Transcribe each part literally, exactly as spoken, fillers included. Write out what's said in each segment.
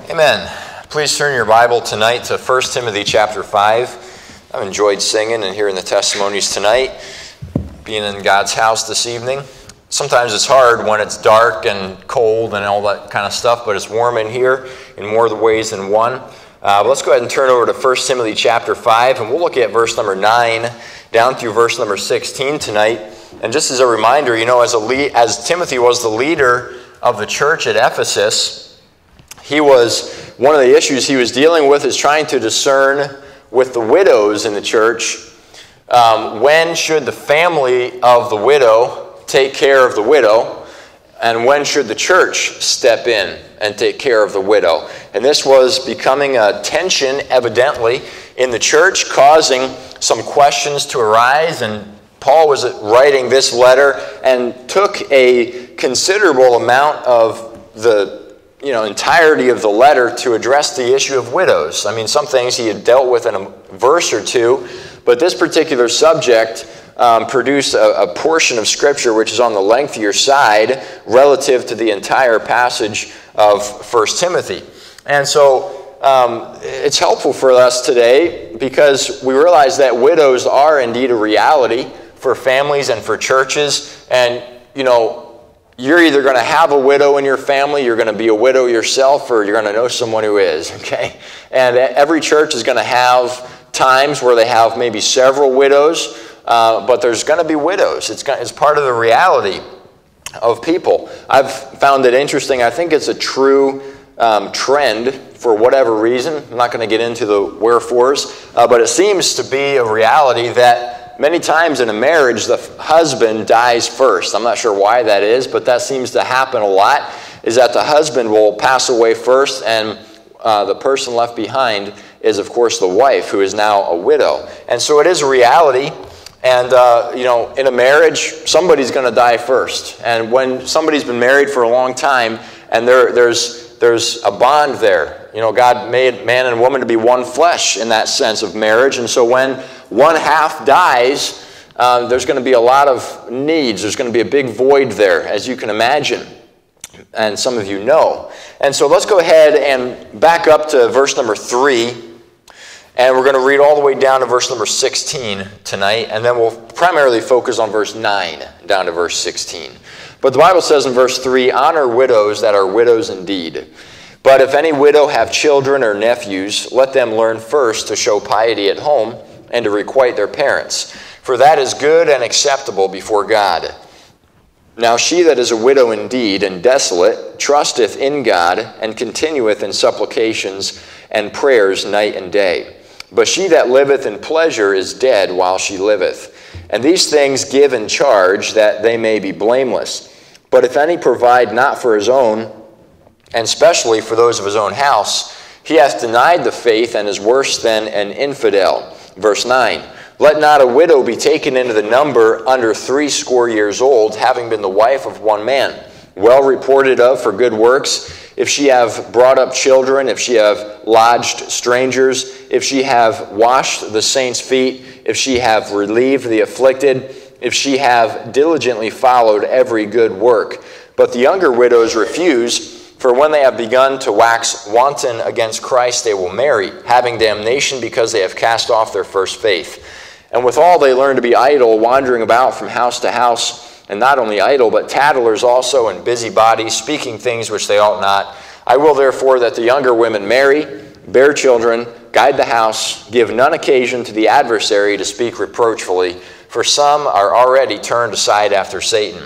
Amen. Please turn your Bible tonight to First Timothy chapter five. I've enjoyed singing and hearing the testimonies tonight, being in God's house this evening. Sometimes it's hard when it's dark and cold and all that kind of stuff, but it's warm in here in more of the ways than one. Uh, but let's go ahead and turn over to First Timothy chapter five, and we'll look at verse number nine down through verse number sixteen tonight. And just as a reminder, you know, as, a lead, as Timothy was the leader of the church at Ephesus, he was, one of the issues he was dealing with is trying to discern with the widows in the church, um, when should the family of the widow take care of the widow, and when should the church step in and take care of the widow. And this was becoming a tension, evidently, in the church, causing some questions to arise, and Paul was writing this letter and took a considerable amount of the you know, entirety of the letter to address the issue of widows. I mean, some things he had dealt with in a verse or two, but this particular subject um, produced a, a portion of Scripture which is on the lengthier side relative to the entire passage of First Timothy. And so um, it's helpful for us today because we realize that widows are indeed a reality for families and for churches. And, you know, you're either going to have a widow in your family, you're going to be a widow yourself, or you're going to know someone who is, okay? And every church is going to have times where they have maybe several widows, uh, but there's going to be widows. It's, it's part of the reality of people. I've found it interesting. I think it's a true um, trend for whatever reason. I'm not going to get into the wherefores, uh, but it seems to be a reality that many times in a marriage, the husband dies first. I'm not sure why that is, but that seems to happen a lot, is that the husband will pass away first, and uh, the person left behind is, of course, the wife, who is now a widow. And so it is a reality, and, uh, you know, in a marriage, somebody's going to die first. And when somebody's been married for a long time, and there, there's, there's a bond there, you know, God made man and woman to be one flesh in that sense of marriage, and so when one half dies, uh, there's going to be a lot of needs. There's going to be a big void there, as you can imagine. And some of you know. And so let's go ahead and back up to verse number three. And we're going to read all the way down to verse number sixteen tonight. And then we'll primarily focus on verse nine down to verse sixteen. But the Bible says in verse three, "Honor widows that are widows indeed. But if any widow have children or nephews, let them learn first to show piety at home, and to requite their parents. For that is good and acceptable before God. Now she that is a widow indeed and desolate trusteth in God, and continueth in supplications and prayers night and day. But she that liveth in pleasure is dead while she liveth. And these things give in charge, that they may be blameless. But if any provide not for his own, and specially for those of his own house, he hath denied the faith, and is worse than an infidel." Verse nine, "Let not a widow be taken into the number under threescore years old, having been the wife of one man, well reported of for good works, if she have brought up children, if she have lodged strangers, if she have washed the saints' feet, if she have relieved the afflicted, if she have diligently followed every good work. But the younger widows refuse, for when they have begun to wax wanton against Christ, they will marry, having damnation because they have cast off their first faith. And withal they learn to be idle, wandering about from house to house, and not only idle, but tattlers also, and busybodies, speaking things which they ought not. I will therefore that the younger women marry, bear children, guide the house, give none occasion to the adversary to speak reproachfully, for some are already turned aside after Satan.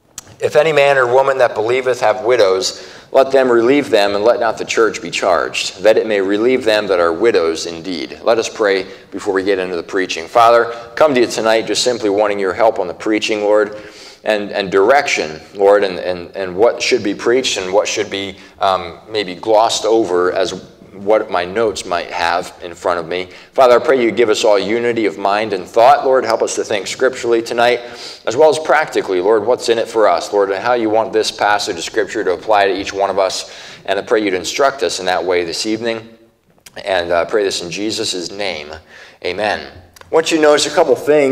If any man or woman that believeth have widows, let them relieve them, and let not the church be charged, that it may relieve them that are widows indeed." Let us pray before we get into the preaching. Father, come to you tonight just simply wanting your help on the preaching, Lord, and, and direction, Lord, and, and, and what should be preached and what should be um, maybe glossed over as what my notes might have in front of me. Father, I pray you give us all unity of mind and thought. Lord, help us to think scripturally tonight, as well as practically, Lord, what's in it for us, Lord, and how you want this passage of Scripture to apply to each one of us. And I pray you'd instruct us in that way this evening. And I pray this in Jesus' name. Amen. I want you to notice a couple things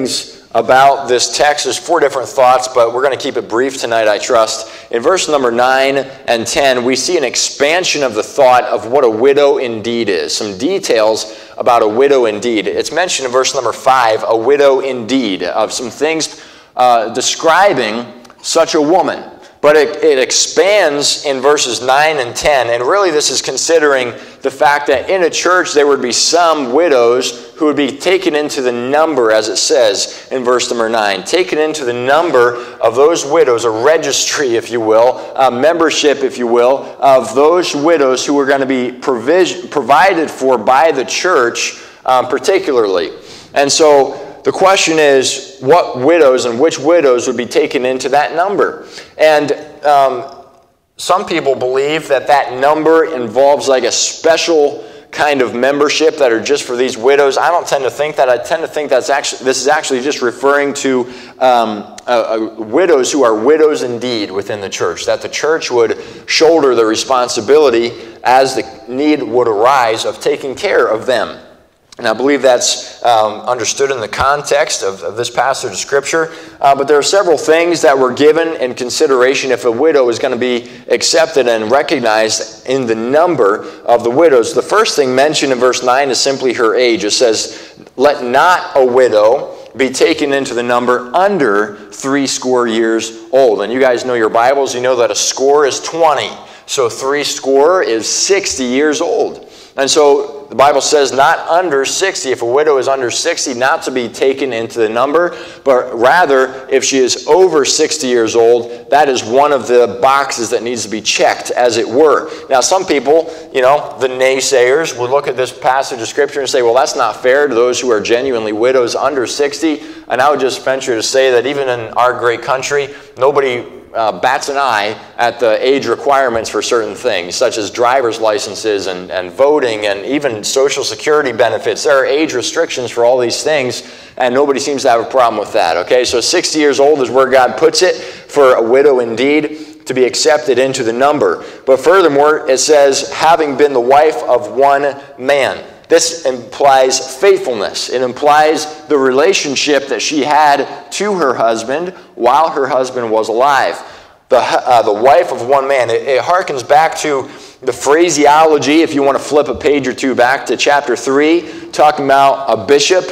about this text. There's four different thoughts, but we're going to keep it brief tonight, I trust. In verse number nine and ten, we see an expansion of the thought of what a widow indeed is. Some details about a widow indeed. It's mentioned in verse number five, a widow indeed, of some things uh, describing such a woman. But it, it expands in verses nine and ten, and really this is considering the fact that in a church there would be some widows who would be taken into the number, as it says in verse number nine, taken into the number of those widows, a registry, if you will, a membership, if you will, of those widows who were going to be provision, provided for by the church um, particularly. And so the question is, what widows and which widows would be taken into that number? And um, some people believe that that number involves like a special kind of membership that are just for these widows. I don't tend to think that. I tend to think that's actually this is actually just referring to um, uh, uh, widows who are widows indeed within the church. That the church would shoulder the responsibility as the need would arise of taking care of them. And I believe that's um, understood in the context of, of this passage of Scripture. Uh, but there are several things that were given in consideration if a widow is going to be accepted and recognized in the number of the widows. The first thing mentioned in verse nine is simply her age. It says, "Let not a widow be taken into the number under three score years old." And you guys know your Bibles. You know that a score is twenty. So three score is sixty years old. And so the Bible says not under sixty. If a widow is under sixty, not to be taken into the number, but rather if she is over sixty years old, that is one of the boxes that needs to be checked, as it were. Now, some people, you know, the naysayers, would look at this passage of Scripture and say, well, that's not fair to those who are genuinely widows under sixty. And I would just venture to say that even in our great country, nobody Uh, bats an eye at the age requirements for certain things, such as driver's licenses and, and voting and even Social Security benefits. There are age restrictions for all these things, and nobody seems to have a problem with that. Okay, so sixty years old is where God puts it for a widow indeed to be accepted into the number. But furthermore, it says, having been the wife of one man. This implies faithfulness. It implies the relationship that she had to her husband while her husband was alive. The, uh, the wife of one man. It, it harkens back to the phraseology, if you want to flip a page or two back to chapter three, talking about a bishop,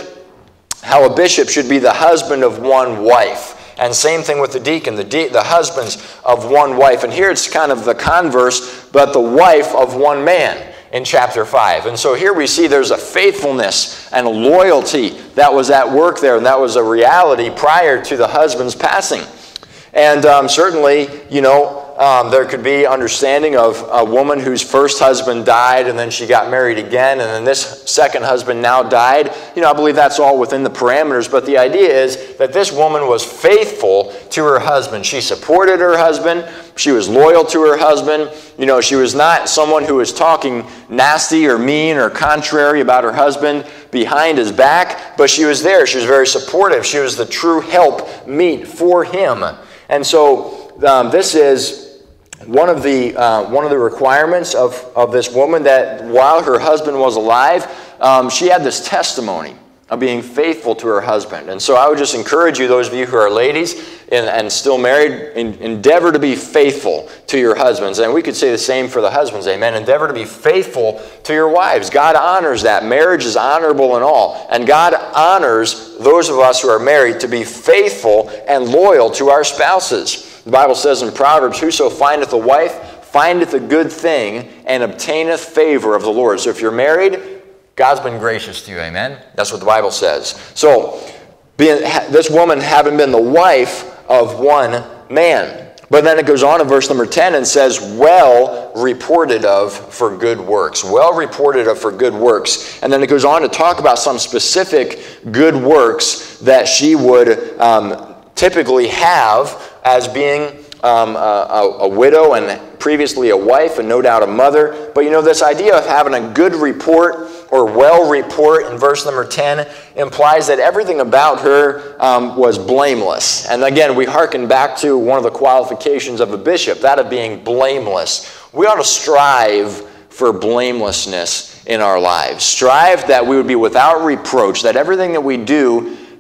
how a bishop should be the husband of one wife. And same thing with the deacon, the, de- the husbands of one wife. And here it's kind of the converse, but the wife of one man in chapter five. And so here we see there's a faithfulness and a loyalty that was at work there, and that was a reality prior to the husband's passing. And um, certainly, you know, um, there could be understanding of a woman whose first husband died and then she got married again, and then this second husband now died. You know, I believe that's all within the parameters, but the idea is that this woman was faithful to her husband. She supported her husband. She was loyal to her husband. You know, she was not someone who was talking nasty or mean or contrary about her husband behind his back, but she was there. She was very supportive. She was the true help meet for him. And so um, this is one of the uh, one of the requirements of, of this woman, that while her husband was alive, um, she had this testimony of being faithful to her husband. And so I would just encourage you, those of you who are ladies and, and still married, in, endeavor to be faithful to your husbands. And we could say the same for the husbands, amen. Endeavor to be faithful to your wives. God honors that. Marriage is honorable and all. And God honors those of us who are married to be faithful and loyal to our spouses. The Bible says in Proverbs, whoso findeth a wife findeth a good thing and obtaineth favor of the Lord. So if you're married, God's been gracious to you, amen? That's what the Bible says. So, being, this woman having been the wife of one man. But then it goes on in verse number ten and says, well reported of for good works. Well reported of for good works. And then it goes on to talk about some specific good works that she would um, typically have as being um, a, a widow and previously a wife and no doubt a mother. But you know, this idea of having a good report or well report in verse number ten implies that everything about her um, was blameless. And again, we hearken back to one of the qualifications of a bishop, that of being blameless. We ought to strive for blamelessness in our lives. Strive that we would be without reproach, that everything that we do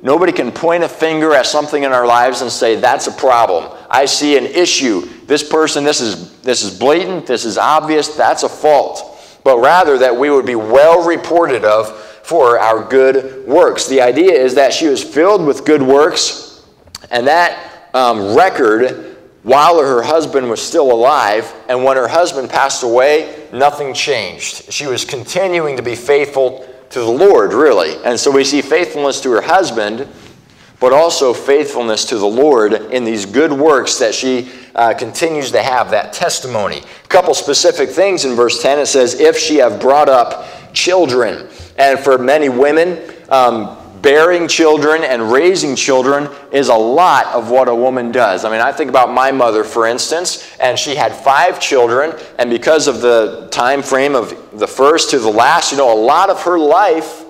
nobody can point a finger at something in our lives and say, that's a problem. I see an issue. This person, this is, this is blatant, this is obvious, that's a fault. But rather that we would be well reported of for our good works. The idea is that she was filled with good works, and that um, record, while her husband was still alive, and when her husband passed away, nothing changed. She was continuing to be faithful to the Lord, really. And so we see faithfulness to her husband, but also faithfulness to the Lord in these good works that she uh, continues to have, that testimony. A couple specific things in verse ten. It says, if she have brought up children. And for many women, um, bearing children and raising children is a lot of what a woman does. I mean, I think about my mother, for instance, and she had five children, and because of the time frame of the first to the last, you know, a lot of her life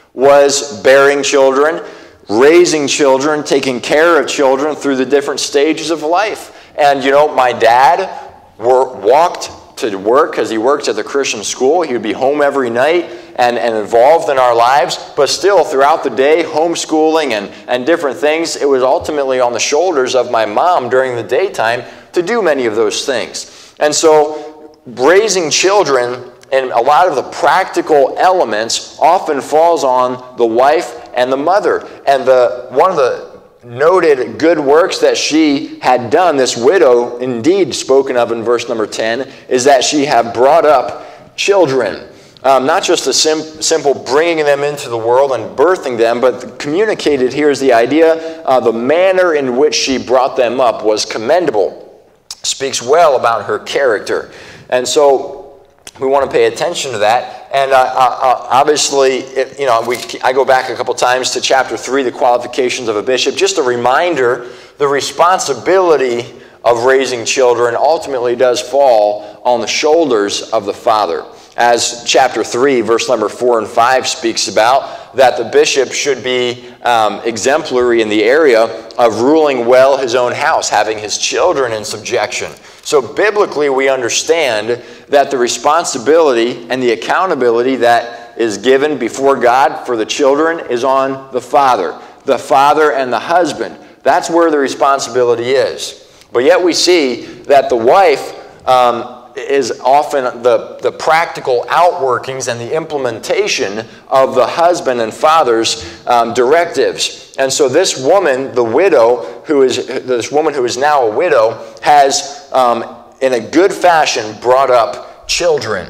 was bearing children, raising children, taking care of children through the different stages of life. And, you know, my dad were, walked to work because he worked at the Christian school. He would be home every night and, and involved in our lives. But still, throughout the day, homeschooling and, and different things, it was ultimately on the shoulders of my mom during the daytime to do many of those things. And so raising children and a lot of the practical elements often falls on the wife and the mother. And the one of the noted good works that she had done, this widow indeed spoken of in verse number ten, is that she had brought up children. Um, not just a sim simple bringing them into the world and birthing them, but communicated here is the idea, uh, the manner in which she brought them up was commendable. Speaks well about her character. And so we want to pay attention to that. And uh, uh, obviously, it, you know, we, I go back a couple times to chapter three, the qualifications of a bishop. Just a reminder, the responsibility of raising children ultimately does fall on the shoulders of the father. As chapter three, verse number four and five speaks about, that the bishop should be um, exemplary in the area of ruling well his own house, having his children in subjection. So biblically, we understand that the responsibility and the accountability that is given before God for the children is on the father. The father and the husband. That's where the responsibility is. But yet we see that the wife um, is often the, the practical outworkings and the implementation of the husband and father's um, directives. And so this woman, the widow, who is this woman who is now a widow, has um, in a good fashion brought up children.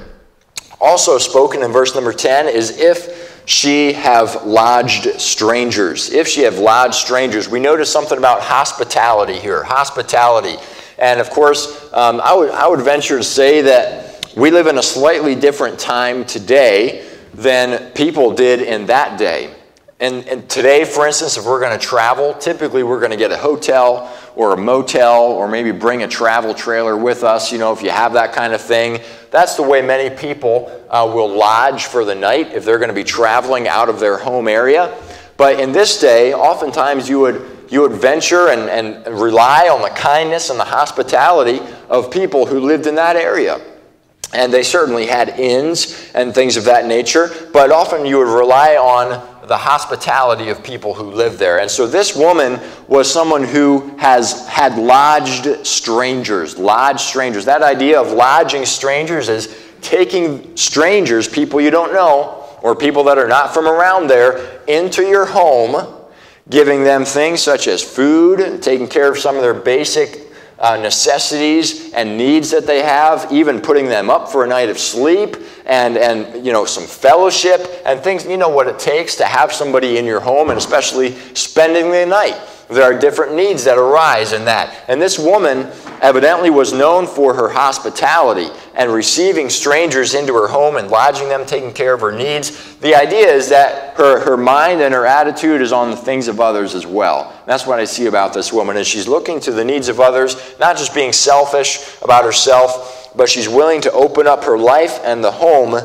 Also spoken in verse number ten is if she have lodged strangers. If she have lodged strangers. We notice something about hospitality here. Hospitality. And of course, um, I would, I would venture to say that we live in a slightly different time today than people did in that day. And, and today, for instance, if we're going to travel, typically we're going to get a hotel or a motel or maybe bring a travel trailer with us, you know, if you have that kind of thing. That's the way many people uh, will lodge for the night if they're going to be traveling out of their home area. But in this day, oftentimes you would You would venture and, and rely on the kindness and the hospitality of people who lived in that area. And they certainly had inns and things of that nature, but often you would rely on the hospitality of people who lived there. And so this woman was someone who has had lodged strangers, lodged strangers. That idea of lodging strangers is taking strangers, people you don't know, or people that are not from around there, into your home, giving them things such as food, taking care of some of their basic uh, necessities and needs that they have, even putting them up for a night of sleep, and, and you know, some fellowship and things. You know what it takes to have somebody in your home, and especially spending the night. There are different needs that arise in that. And this woman evidently was known for her hospitality and receiving strangers into her home and lodging them, taking care of her needs. The idea is that her, her mind and her attitude is on the things of others as well. That's what I see about this woman, is she's looking to the needs of others, not just being selfish about herself, but she's willing to open up her life and the home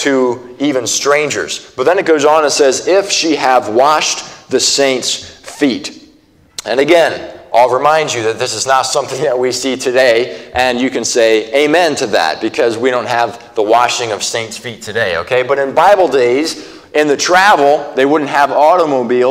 to even strangers. But then it goes on and says, if she have washed the saints' feet. And again, I'll remind you that this is not something that we see today, and you can say amen to that because we don't have the washing of saints' feet today, okay? But in Bible days, in the travel, they wouldn't have automobiles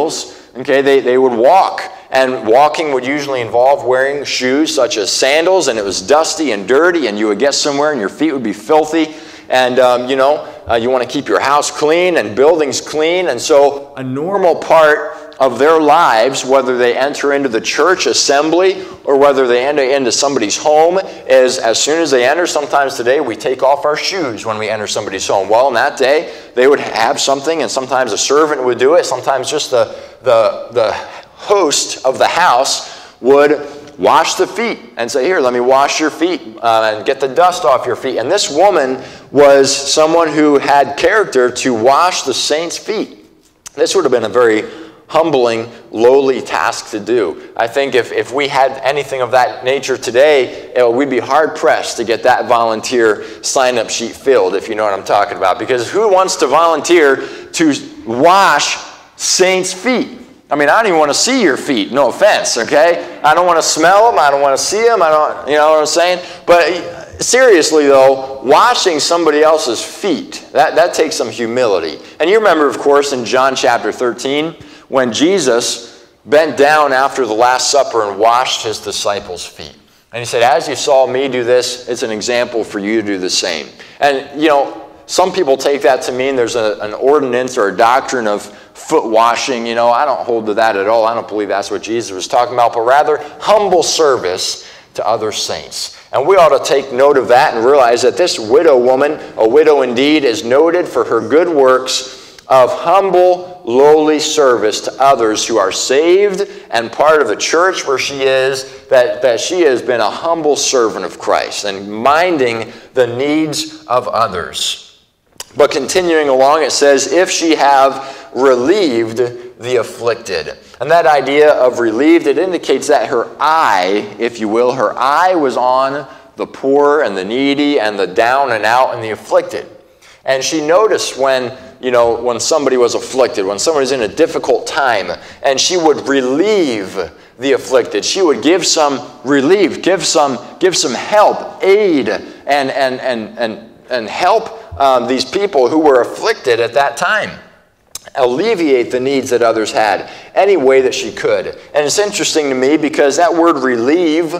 okay, they, they would walk. And walking would usually involve wearing shoes such as sandals, and it was dusty and dirty, and you would get somewhere and your feet would be filthy. And, um, you know, uh, you want to keep your house clean and buildings clean. And so a normal part of their lives, whether they enter into the church assembly or whether they enter into somebody's home, is as soon as they enter, sometimes today we take off our shoes when we enter somebody's home. Well, in that day, they would have something, and sometimes a servant would do it. Sometimes just the, the, the host of the house would wash the feet and say, here, let me wash your feet uh, and get the dust off your feet. And this woman was someone who had character to wash the saints' feet. This would have been a very humbling, lowly task to do. I think if, if we had anything of that nature today, it, we'd be hard-pressed to get that volunteer sign-up sheet filled, if you know what I'm talking about. Because who wants to volunteer to wash saints' feet? I mean, I don't even want to see your feet, no offense, okay? I don't want to smell them, I don't want to see them, I don't, you know what I'm saying? But seriously, though, washing somebody else's feet, that, that takes some humility. And you remember, of course, in John chapter thirteen, when Jesus bent down after the Last Supper and washed his disciples' feet. And he said, as you saw me do this, it's an example for you to do the same. And, you know, some people take that to mean there's a, an ordinance or a doctrine of foot washing. You know, I don't hold to that at all. I don't believe that's what Jesus was talking about, but rather humble service to other saints. And we ought to take note of that and realize that this widow woman, a widow indeed, is noted for her good works of humble, lowly service to others who are saved and part of the church where she is, that, that she has been a humble servant of Christ and minding the needs of others. But continuing along, it says, if she have relieved the afflicted. And that idea of relieved, it indicates that her eye, if you will, her eye was on the poor and the needy and the down and out and the afflicted. And she noticed when, you know, when somebody was afflicted, when someone was in a difficult time, and she would relieve the afflicted. She would give some relief, give some, give some help, aid, and, and, and, and, and help um, these people who were afflicted at that time. Alleviate the needs that others had any way that she could. And it's interesting to me because that word relieve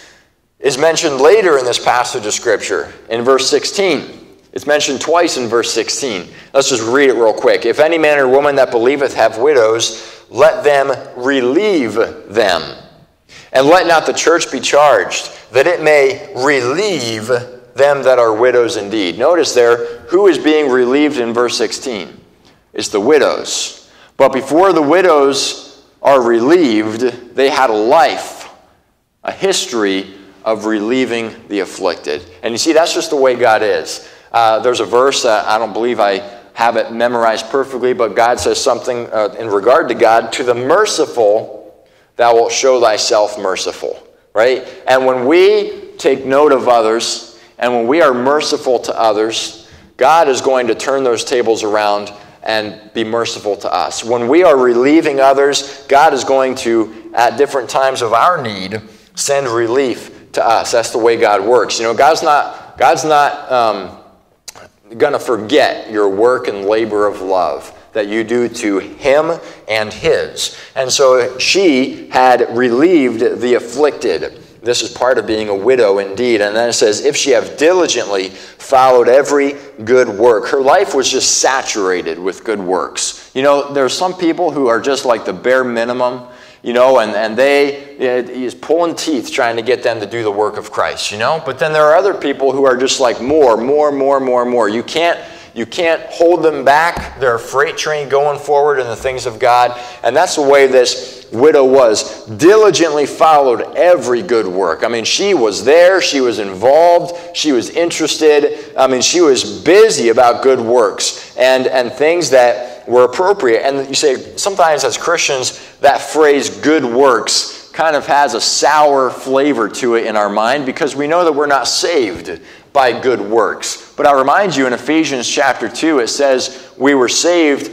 is mentioned later in this passage of Scripture in verse sixteen. It's mentioned twice in verse sixteen. Let's just read it real quick. If any man or woman that believeth have widows, let them relieve them. And let not the church be charged, that it may relieve them that are widows indeed. Notice there, who is being relieved in verse sixteen? It's the widows. But before the widows are relieved, they had a life, a history of relieving the afflicted. And you see, that's just the way God is. Uh, there's a verse, uh, I don't believe I have it memorized perfectly, but God says something uh, in regard to God, to the merciful thou wilt show thyself merciful, right? And when we take note of others, and when we are merciful to others, God is going to turn those tables around and be merciful to us. When we are relieving others, God is going to, at different times of our need, send relief to us. That's the way God works. You know, God's not, God's not um, going to forget your work and labor of love that you do to him and his. And so she had relieved the afflicted. This is part of being a widow indeed. And then it says, if she have diligently followed every good work. Her life was just saturated with good works. You know, there are some people who are just like the bare minimum, you know, and, and they, he's pulling teeth trying to get them to do the work of Christ, you know. But then there are other people who are just like more, more, more, more, more. You can't, you can't hold them back. They're a freight train going forward in the things of God. And that's the way this widow was. Diligently followed every good work. I mean, she was there. She was involved. She was interested. I mean, she was busy about good works and, and things that were appropriate. And you say, sometimes as Christians, that phrase good works kind of has a sour flavor to it in our mind because we know that we're not saved by good works. But I remind you in Ephesians chapter two, it says we were saved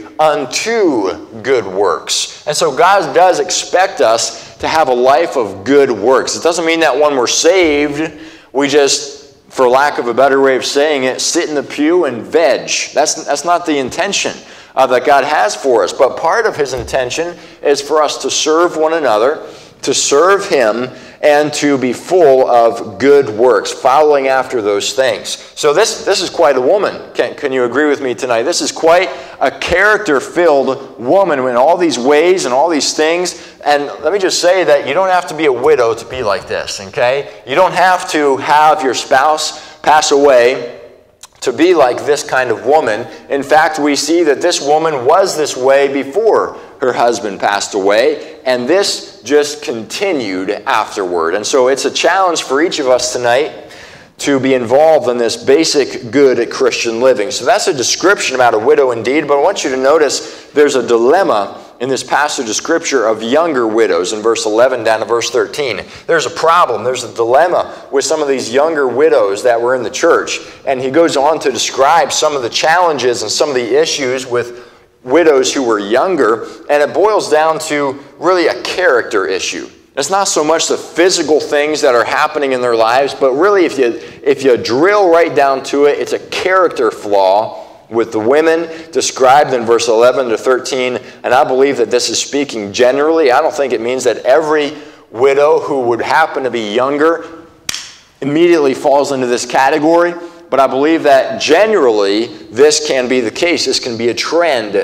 unto good works. And so God does expect us to have a life of good works. It doesn't mean that when we're saved, we just, for lack of a better way of saying it, sit in the pew and veg. That's, that's not the intention uh, that God has for us. But part of his intention is for us to serve one another, to serve him, and to be full of good works, following after those things. So this, this is quite a woman. Can, can you agree with me tonight? This is quite a character-filled woman in all these ways and all these things. And let me just say that you don't have to be a widow to be like this, okay? You don't have to have your spouse pass away to be like this kind of woman. In fact, we see that this woman was this way before her husband passed away, and this just continued afterward. And so it's a challenge for each of us tonight to be involved in this basic good Christian living. So that's a description about a widow indeed, but I want you to notice there's a dilemma in this passage of Scripture of younger widows in verse eleven down to verse thirteen. There's a problem, there's a dilemma with some of these younger widows that were in the church. And he goes on to describe some of the challenges and some of the issues with widows who were younger, and it boils down to really a character issue. It's not so much the physical things that are happening in their lives, but really if you, if you drill right down to it, it's a character flaw with the women described in verse eleven to thirteen, and I believe that this is speaking generally. I don't think it means that every widow who would happen to be younger immediately falls into this category, but I believe that generally this can be the case. This can be a trend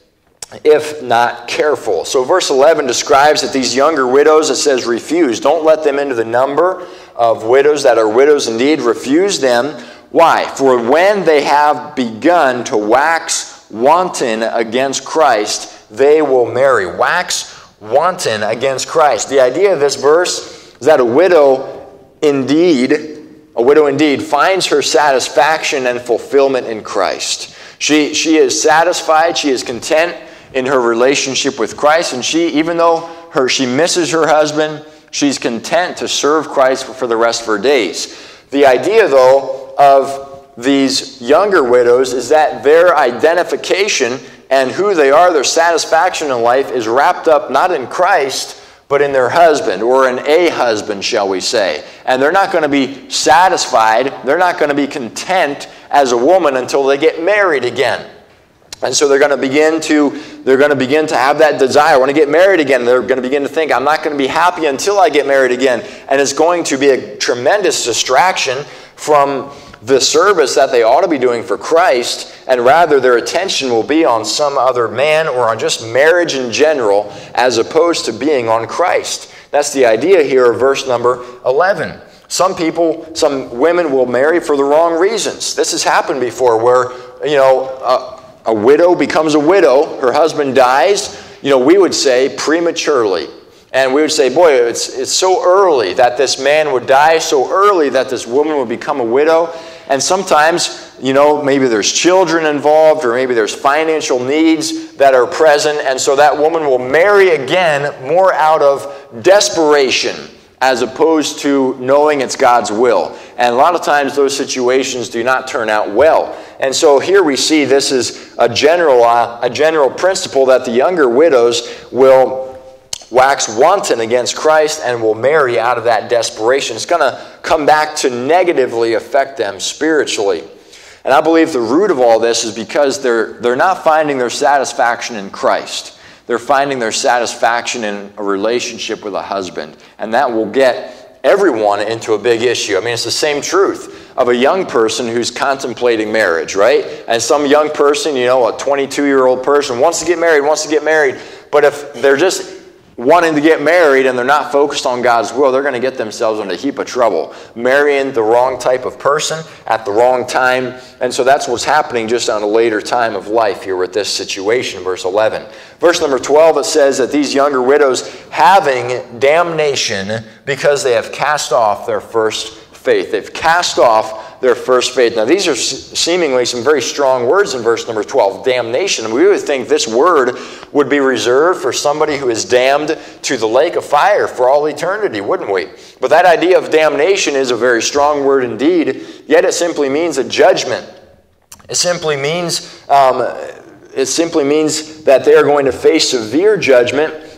if not careful. So verse eleven describes that these younger widows, it says refuse. Don't let them into the number of widows that are widows indeed. Refuse them. Why? For when they have begun to wax wanton against Christ, they will marry. Wax wanton against Christ. The idea of this verse is that a widow indeed, a widow indeed finds her satisfaction and fulfillment in Christ. She, she is satisfied, she is content in her relationship with Christ, and she, even though her, she misses her husband, she's content to serve Christ for the rest of her days. The idea, though, of these younger widows is that their identification and who they are, their satisfaction in life, is wrapped up not in Christ, but in their husband, or in a husband, shall we say. And they're not going to be satisfied, they're not going to be content as a woman until they get married again. And so they're going to begin to they're going to begin to have that desire. I want to get married again. They're going to begin to think, I'm not going to be happy until I get married again. And it's going to be a tremendous distraction from the service that they ought to be doing for Christ, and rather their attention will be on some other man or on just marriage in general, as opposed to being on Christ. That's the idea here of verse number eleven. Some people, some women will marry for the wrong reasons. This has happened before where, you know, a, a widow becomes a widow, her husband dies, you know, we would say prematurely. And we would say, boy, it's, it's so early that this man would die, so early that this woman would become a widow. And sometimes, you know, maybe there's children involved, or maybe there's financial needs that are present. And so that woman will marry again more out of desperation as opposed to knowing it's God's will. And a lot of times those situations do not turn out well. And so here we see this is a general, uh, a general principle that the younger widows will wax wanton against Christ and will marry out of that desperation. It's going to come back to negatively affect them spiritually. And I believe the root of all this is because they're, they're not finding their satisfaction in Christ. They're finding their satisfaction in a relationship with a husband. And that will get everyone into a big issue. I mean, it's the same truth of a young person who's contemplating marriage, right? And some young person, you know, a twenty-two-year-old person wants to get married, wants to get married. But if they're just wanting to get married and they're not focused on God's will, they're going to get themselves in a heap of trouble. Marrying the wrong type of person at the wrong time. And so that's what's happening just on a later time of life here with this situation, verse eleven. Verse number twelve, it says that these younger widows having damnation because they have cast off their first faith. They've cast off their first faith. Now, these are seemingly some very strong words in verse number twelve. Damnation. And we would think this word would be reserved for somebody who is damned to the lake of fire for all eternity, wouldn't we? But that idea of damnation is a very strong word indeed, yet it simply means a judgment. It simply means, um, it simply means that they are going to face severe judgment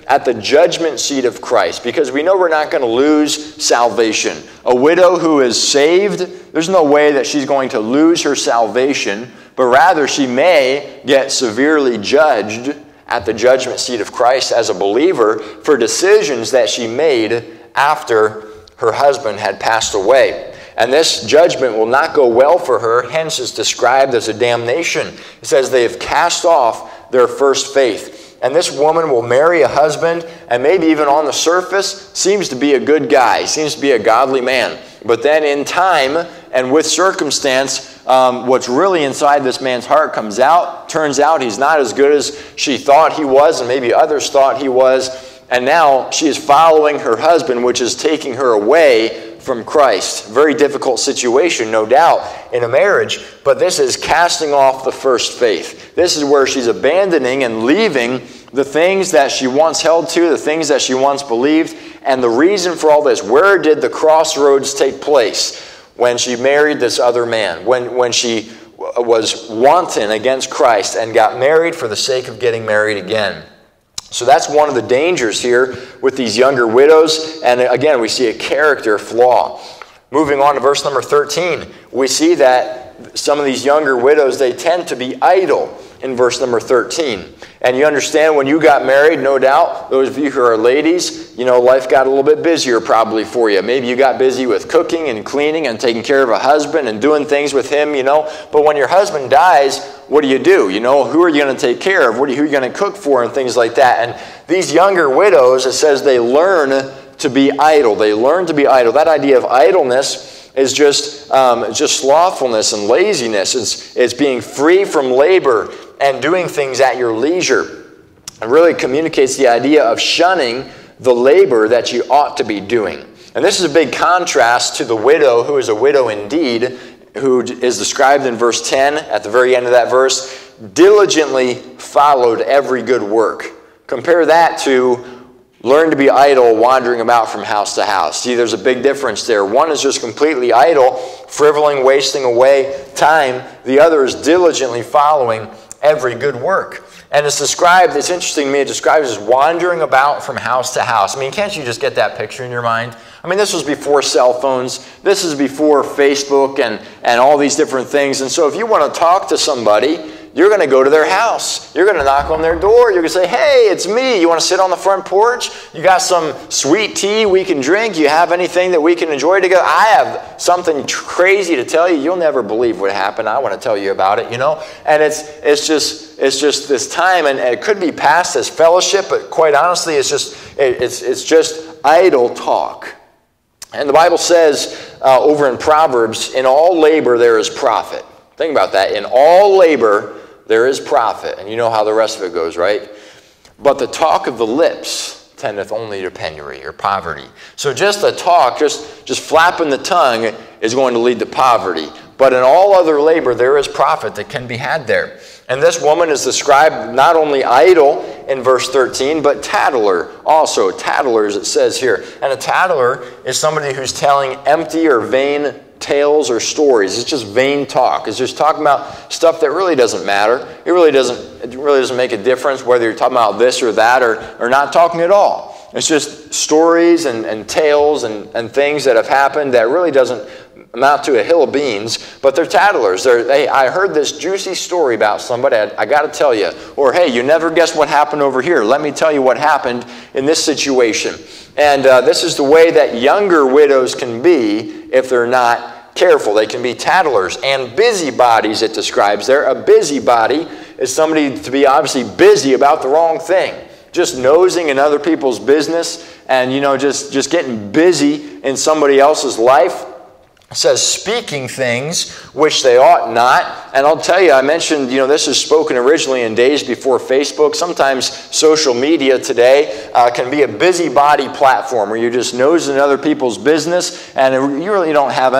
at the judgment seat of Christ, because we know we're not going to lose salvation. A widow who is saved, there's no way that she's going to lose her salvation, but rather she may get severely judged at the judgment seat of Christ as a believer for decisions that she made after her husband had passed away. And this judgment will not go well for her, hence it's described as a damnation. It says they have cast off their first faith. And this woman will marry a husband, and maybe even on the surface, seems to be a good guy, seems to be a godly man. But then in time and with circumstance, um, what's really inside this man's heart comes out. Turns out he's not as good as she thought he was, and maybe others thought he was. And now she is following her husband, which is taking her away from Christ. Very difficult situation, no doubt, in a marriage, but this is casting off the first faith. This is where she's abandoning and leaving the things that she once held to, the things that she once believed, and the reason for all this. Where did the crossroads take place? When she married this other man, when, when she was wanton against Christ and got married for the sake of getting married again. So that's one of the dangers here with these younger widows. And again, we see a character flaw. Moving on to verse number thirteen, we see that some of these younger widows, they tend to be idle in verse number thirteen. And you understand when you got married, no doubt, those of you who are ladies, you know, life got a little bit busier probably for you. Maybe you got busy with cooking and cleaning and taking care of a husband and doing things with him, you know. But when your husband dies, what do you do? You know, who are you going to take care of? What are you, who are you going to cook for and things like that? And these younger widows, it says they learn to be idle. They learn to be idle. That idea of idleness is just um, just slothfulness and laziness. It's, it's being free from labor and doing things at your leisure. It really communicates the idea of shunning the labor that you ought to be doing. And this is a big contrast to the widow who is a widow indeed, who is described in verse ten, at the very end of that verse, diligently followed every good work. Compare that to learn to be idle, wandering about from house to house. See, there's a big difference there. One is just completely idle, frivoling, wasting away time. The other is diligently following every good work. And it's described, it's interesting to me, it describes as wandering about from house to house. I mean, can't you just get that picture in your mind? I mean, this was before cell phones. This is before Facebook and, and all these different things. And so if you want to talk to somebody, you're going to go to their house. You're going to knock on their door. You're going to say, hey, it's me. You want to sit on the front porch? You got some sweet tea we can drink? You have anything that we can enjoy together? I have something crazy to tell you. You'll never believe what happened. I want to tell you about it, you know? And it's it's just it's just this time, and it could be passed as fellowship, but quite honestly, it's just it's it's just idle talk. And the Bible says uh, over in Proverbs, in all labor there is profit. Think about that. In all labor there is profit. And you know how the rest of it goes, right? But the talk of the lips tendeth only to penury or poverty. So just the talk, just, just flapping the tongue is going to lead to poverty. But in all other labor there is profit that can be had there. And this woman is described not only idle in verse thirteen, but tattler also. Tattlers, it says here. And a tattler is somebody who's telling empty or vain tales or stories. It's just vain talk. It's just talking about stuff that really doesn't matter. It really doesn't, it really doesn't make a difference whether you're talking about this or that or, or not talking at all. It's just stories and, and tales and, and things that have happened that really doesn't amount to a hill of beans, but they're tattlers. They're, hey, I heard this juicy story about somebody, I, I got to tell you. Or, hey, you never guessed what happened over here. Let me tell you what happened in this situation. And uh, this is the way that younger widows can be if they're not careful. They can be tattlers and busybodies, it describes there. A busybody is somebody to be obviously busy about the wrong thing. Just nosing in other people's business and, you know, just, just getting busy in somebody else's life. It says speaking things which they ought not. And I'll tell you, I mentioned, you know, this is spoken originally in days before Facebook. Sometimes social media today uh, can be a busybody platform where you're just nosing other people's business and you really don't have any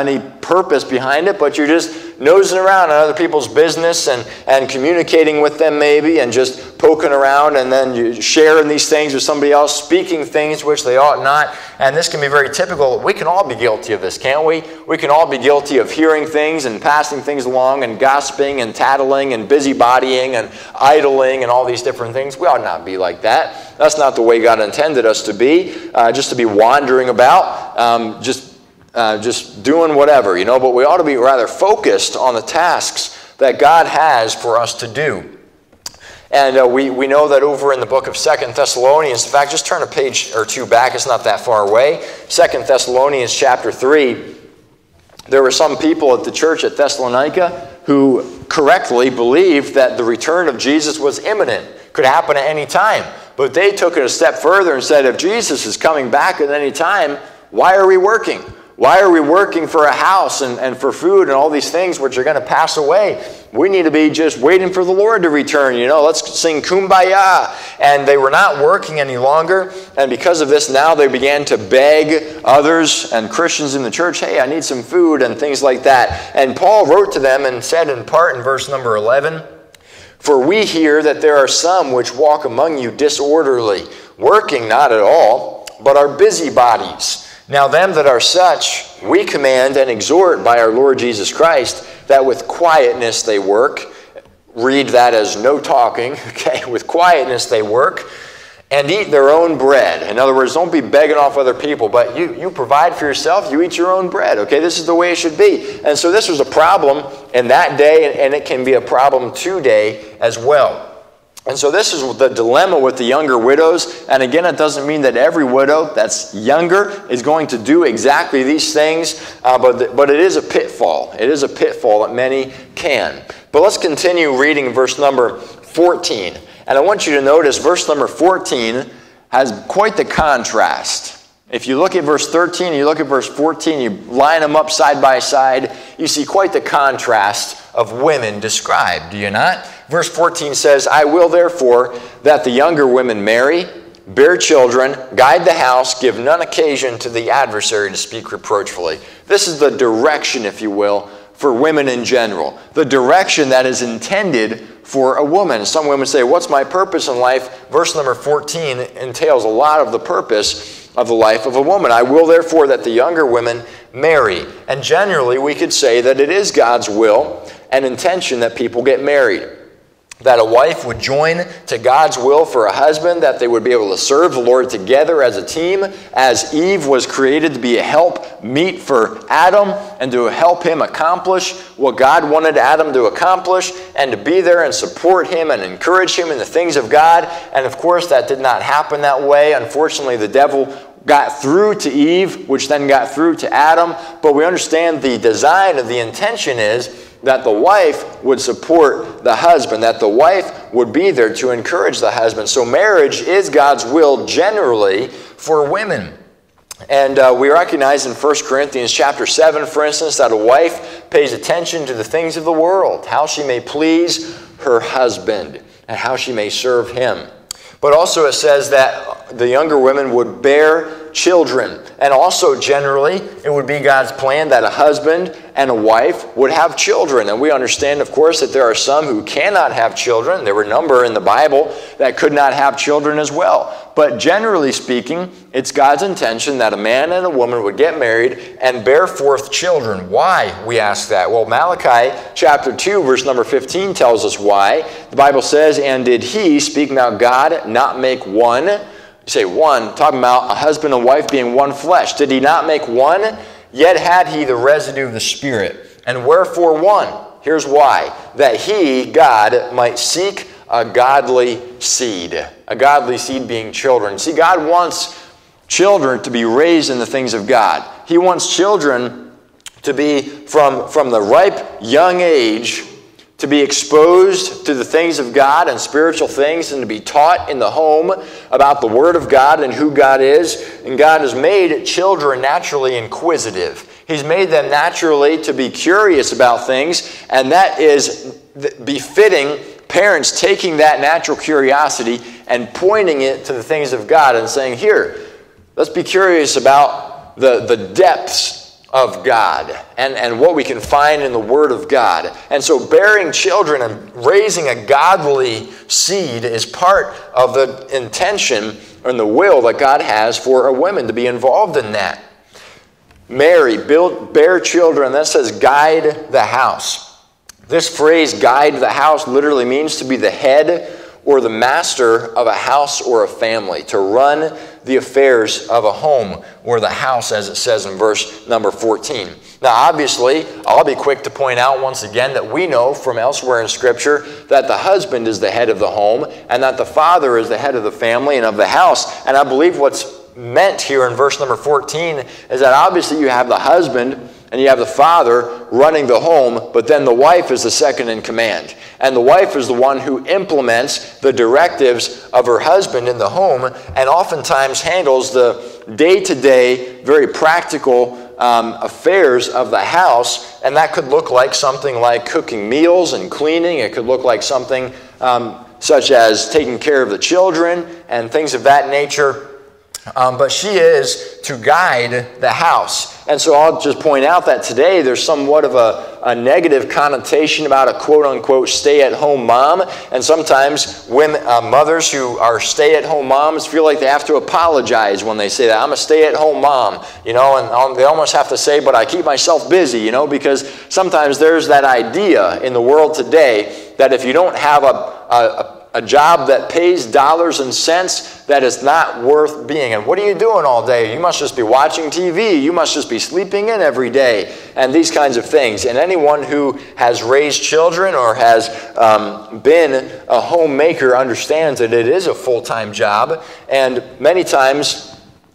purpose behind it, but you're just nosing around on other people's business and, and communicating with them maybe and just poking around, and then you sharing these things with somebody else, speaking things which they ought not. And this can be very typical. We can all be guilty of this, can't we? We can all be guilty of hearing things and passing things along and gossiping and tattling and busybodying and idling and all these different things. We ought not be like that. That's not the way God intended us to be, uh, just to be wandering about, um, just, uh, just doing whatever, you know. But we ought to be rather focused on the tasks that God has for us to do. And uh, we, we know that over in the book of Second Thessalonians, in fact, just turn a page or two back, it's not that far away. Second Thessalonians chapter three, there were some people at the church at Thessalonica who correctly believed that the return of Jesus was imminent, could happen at any time. But they took it a step further and said, if Jesus is coming back at any time, why are we working? Why are we working for a house and, and for food and all these things which are going to pass away? We need to be just waiting for the Lord to return. You know, let's sing Kumbaya. And they were not working any longer. And because of this, now they began to beg others and Christians in the church, hey, I need some food and things like that. And Paul wrote to them and said in part in verse number eleven, for we hear that there are some which walk among you disorderly, working not at all, but are busybodies. Now them that are such, we command and exhort by our Lord Jesus Christ, that with quietness they work. Read that as no talking, okay? With quietness they work, and eat their own bread. In other words, don't be begging off other people, but you, you provide for yourself, you eat your own bread, okay? This is the way it should be. And so this was a problem in that day, and it can be a problem today as well. And so this is the dilemma with the younger widows. And again, it doesn't mean that every widow that's younger is going to do exactly these things, uh, but, but it is a pitfall. It is a pitfall that many can. But let's continue reading verse number fourteen. And I want you to notice verse number fourteen has quite the contrast. If you look at verse thirteen and you look at verse fourteen, you line them up side by side, you see quite the contrast of women described, do you not? Verse fourteen says, I will therefore that the younger women marry, bear children, guide the house, give none occasion to the adversary to speak reproachfully. This is the direction, if you will, for women in general. The direction that is intended for a woman. Some women say, what's my purpose in life? Verse number fourteen entails a lot of the purpose of the life of a woman. I will therefore that the younger women marry. And generally we could say that it is God's will and intention that people get married. That a wife would join to God's will for a husband, that they would be able to serve the Lord together as a team, as Eve was created to be a help meet for Adam and to help him accomplish what God wanted Adam to accomplish, and to be there and support him and encourage him in the things of God. And of course, that did not happen that way. Unfortunately, the devil got through to Eve, which then got through to Adam. But we understand the design of the intention is that the wife would support the husband, that the wife would be there to encourage the husband. So marriage is God's will generally for women. And uh, we recognize in First Corinthians chapter seven, for instance, that a wife pays attention to the things of the world, how she may please her husband and how she may serve him. But also it says that the younger women would bear children. And also generally, it would be God's plan that a husband and a wife would have children. And we understand, of course, that there are some who cannot have children. There were a number in the Bible that could not have children as well. But generally speaking, it's God's intention that a man and a woman would get married and bear forth children. Why, we ask that? Well, Malachi chapter two, verse number fifteen tells us why. The Bible says, and did he, speaking about God, not make one? You say one, talking about a husband and wife being one flesh. Did he not make one? Yet had he the residue of the Spirit. And wherefore one? Here's why. That he, God, might seek a godly seed. A godly seed being children. See, God wants children to be raised in the things of God. He wants children to be from, from the ripe young age to be exposed to the things of God and spiritual things, and to be taught in the home about the Word of God and who God is. And God has made children naturally inquisitive. He's made them naturally to be curious about things, and that is befitting parents taking that natural curiosity and pointing it to the things of God and saying, here, let's be curious about the, the depths of God and, and what we can find in the Word of God. And so bearing children and raising a godly seed is part of the intention and the will that God has for a woman to be involved in that. Marry, build, bear children, that says guide the house. This phrase, guide the house, literally means to be the head or the master of a house or a family, to run the affairs of a home or the house, as it says in verse number fourteen. Now, obviously, I'll be quick to point out once again that we know from elsewhere in Scripture that the husband is the head of the home and that the father is the head of the family and of the house. And I believe what's meant here in verse number fourteen is that obviously you have the husband and you have the father running the home, but then the wife is the second in command. And the wife is the one who implements the directives of her husband in the home and oftentimes handles the day-to-day, very practical um, affairs of the house. And that could look like something like cooking meals and cleaning. It could look like something um, such as taking care of the children and things of that nature. Um, but she is to guide the house. And so I'll just point out that today there's somewhat of a, a negative connotation about a quote-unquote stay-at-home mom. And sometimes women, uh, mothers who are stay-at-home moms feel like they have to apologize when they say that. I'm a stay-at-home mom, you know, and um, they almost have to say, but I keep myself busy, you know, because sometimes there's that idea in the world today that if you don't have a, a, a A job that pays dollars and cents, that is not worth being. And what are you doing all day? You must just be watching T V. You must just be sleeping in every day. And these kinds of things. And anyone who has raised children or has um, been a homemaker understands that it is a full-time job. And many times,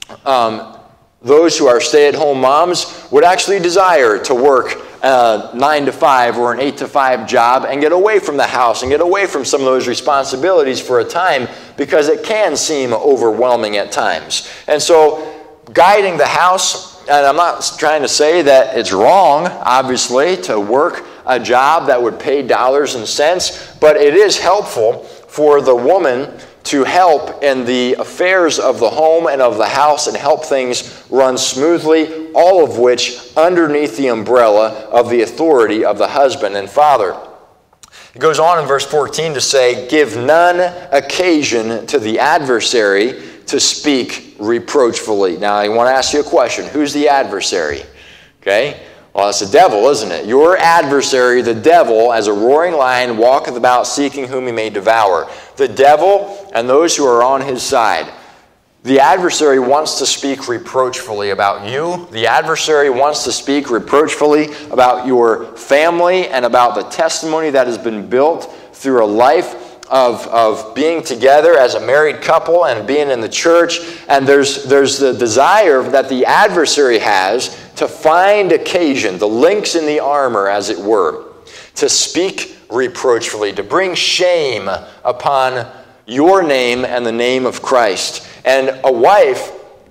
um, those who are stay-at-home moms would actually desire to work a nine to five or an eight to five job and get away from the house and get away from some of those responsibilities for a time, because it can seem overwhelming at times. And so guiding the house, and I'm not trying to say that it's wrong, obviously, to work a job that would pay dollars and cents, but it is helpful for the woman to help in the affairs of the home and of the house and help things run smoothly, all of which underneath the umbrella of the authority of the husband and father. It goes on in verse fourteen to say, give none occasion to the adversary to speak reproachfully. Now, I want to ask you a question. Who's the adversary? Okay? Well, it's the devil, isn't it? Your adversary, the devil, as a roaring lion, walketh about seeking whom he may devour. The devil and those who are on his side. The adversary wants to speak reproachfully about you. The adversary wants to speak reproachfully about your family and about the testimony that has been built through a life Of, of being together as a married couple and being in the church. And there's, there's the desire that the adversary has to find occasion, the links in the armor, as it were, to speak reproachfully, to bring shame upon your name and the name of Christ. And a wife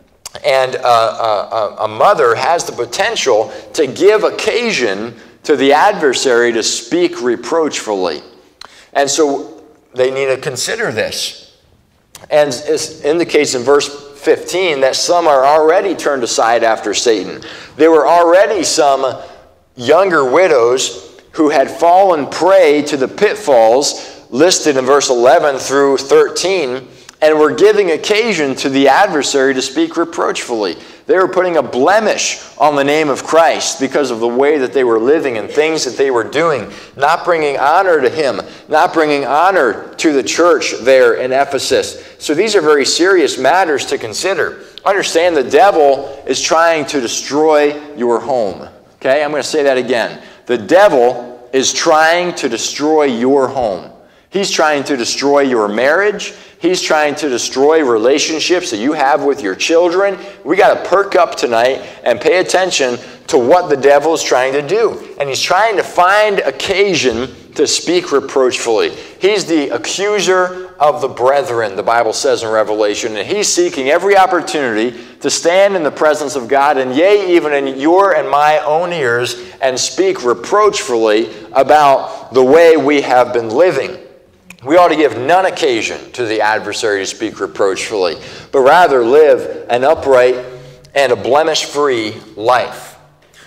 and a, a, a mother has the potential to give occasion to the adversary to speak reproachfully. And so they need to consider this. And it indicates in verse fifteen that some are already turned aside after Satan. There were already some younger widows who had fallen prey to the pitfalls listed in verse eleven through thirteen and were giving occasion to the adversary to speak reproachfully. They were putting a blemish on the name of Christ because of the way that they were living and things that they were doing, not bringing honor to him, not bringing honor to the church there in Ephesus. So these are very serious matters to consider. Understand the devil is trying to destroy your home. Okay, I'm going to say that again. The devil is trying to destroy your home. He's trying to destroy your marriage. He's trying to destroy relationships that you have with your children. We got to perk up tonight and pay attention to what the devil is trying to do. And he's trying to find occasion to speak reproachfully. He's the accuser of the brethren, the Bible says in Revelation. And he's seeking every opportunity to stand in the presence of God, and yea, even in your and my own ears, and speak reproachfully about the way we have been living. We ought to give none occasion to the adversary to speak reproachfully, but rather live an upright and a blemish-free life.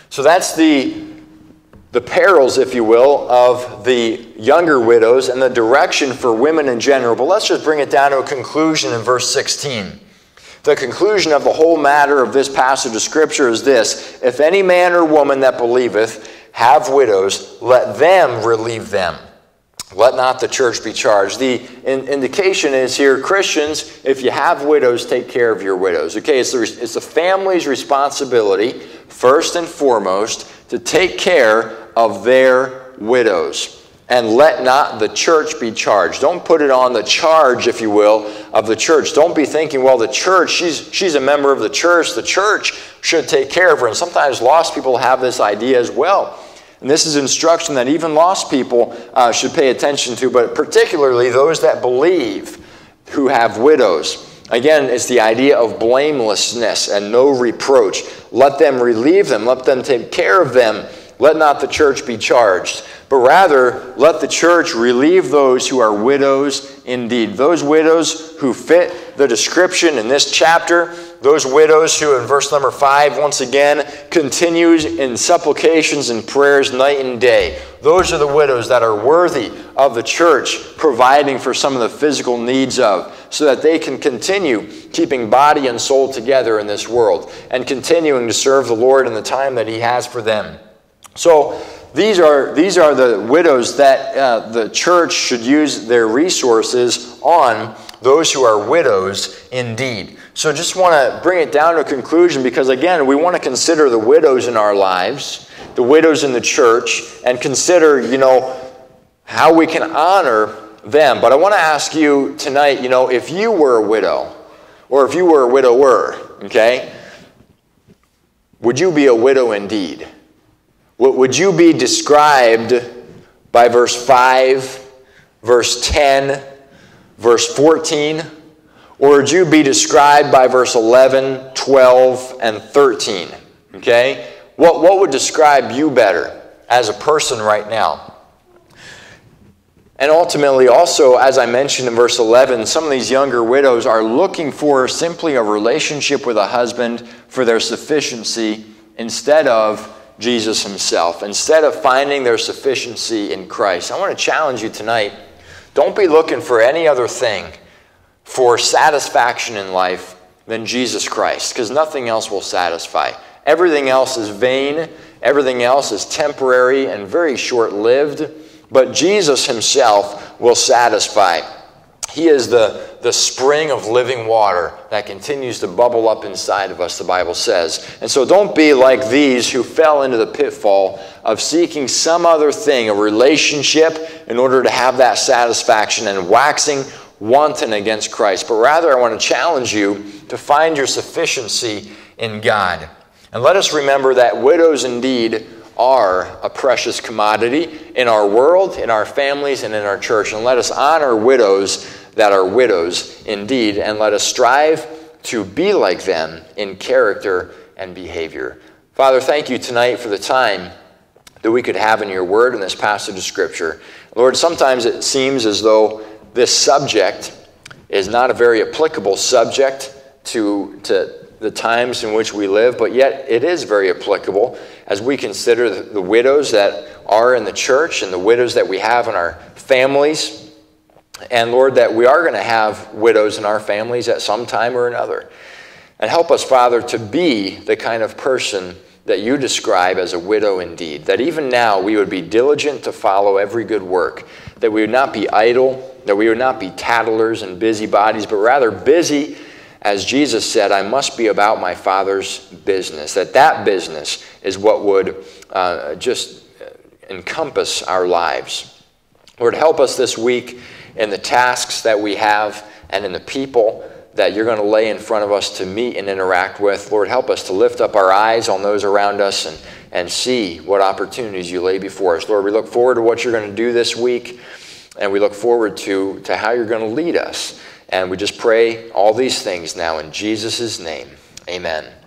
So that's the, the perils, if you will, of the younger widows and the direction for women in general. But let's just bring it down to a conclusion in verse sixteen. The conclusion of the whole matter of this passage of Scripture is this: if any man or woman that believeth have widows, let them relieve them. Let not the church be charged. The in, indication is here, Christians, if you have widows, take care of your widows. Okay, it's the, it's the family's responsibility, first and foremost, to take care of their widows. And let not the church be charged. Don't put it on the charge, if you will, of the church. Don't be thinking, well, the church, she's, she's a member of the church. The church should take care of her. And sometimes lost people have this idea as well. And this is instruction that even lost people uh, should pay attention to, but particularly those that believe who have widows. Again, it's the idea of blamelessness and no reproach. Let them relieve them. Let them take care of them. Let not the church be charged, but rather let the church relieve those who are widows indeed. Those widows who fit the description in this chapter, those widows who in verse number five, once again, continues in supplications and prayers night and day. Those are the widows that are worthy of the church providing for some of the physical needs of, so that they can continue keeping body and soul together in this world and continuing to serve the Lord in the time that He has for them. So these are, these are the widows that uh, the church should use their resources on, those who are widows indeed. So just want to bring it down to a conclusion, because again, we want to consider the widows in our lives, the widows in the church, and consider, you know, how we can honor them. But I want to ask you tonight, you know, if you were a widow, or if you were a widower, okay, would you be a widow indeed? Would you be described by verse five, verse ten, verse fourteen? Or would you be described by verse eleven, twelve, and thirteen? Okay? What, what would describe you better as a person right now? And ultimately, also, as I mentioned in verse eleven, some of these younger widows are looking for simply a relationship with a husband for their sufficiency instead of Jesus Himself, instead of finding their sufficiency in Christ. I want to challenge you tonight. Don't be looking for any other thing for satisfaction in life than Jesus Christ, because nothing else will satisfy. Everything else is vain. Everything else is temporary and very short-lived. But Jesus Himself will satisfy. He is the, the spring of living water that continues to bubble up inside of us, the Bible says. And so don't be like these who fell into the pitfall of seeking some other thing, a relationship, in order to have that satisfaction and waxing wanton against Christ. But rather, I want to challenge you to find your sufficiency in God. And let us remember that widows indeed are a precious commodity in our world, in our families, and in our church. And let us honor widows that are widows indeed, and let us strive to be like them in character and behavior. Father, thank you tonight for the time that we could have in your word in this passage of Scripture. Lord, sometimes it seems as though this subject is not a very applicable subject to, to the times in which we live, but yet it is very applicable as we consider the, the widows that are in the church and the widows that we have in our families. And Lord, that we are going to have widows in our families at some time or another. And help us, Father, to be the kind of person that you describe as a widow indeed. That even now we would be diligent to follow every good work. That we would not be idle. That we would not be tattlers and busybodies, but rather busy, as Jesus said, I must be about my Father's business. That that business is what would uh, just encompass our lives. Lord, help us this week in the tasks that we have and in the people that you're going to lay in front of us to meet and interact with. Lord, help us to lift up our eyes on those around us and, and see what opportunities you lay before us. Lord, we look forward to what you're going to do this week, and we look forward to, to how you're going to lead us. And we just pray all these things now in Jesus' name. Amen.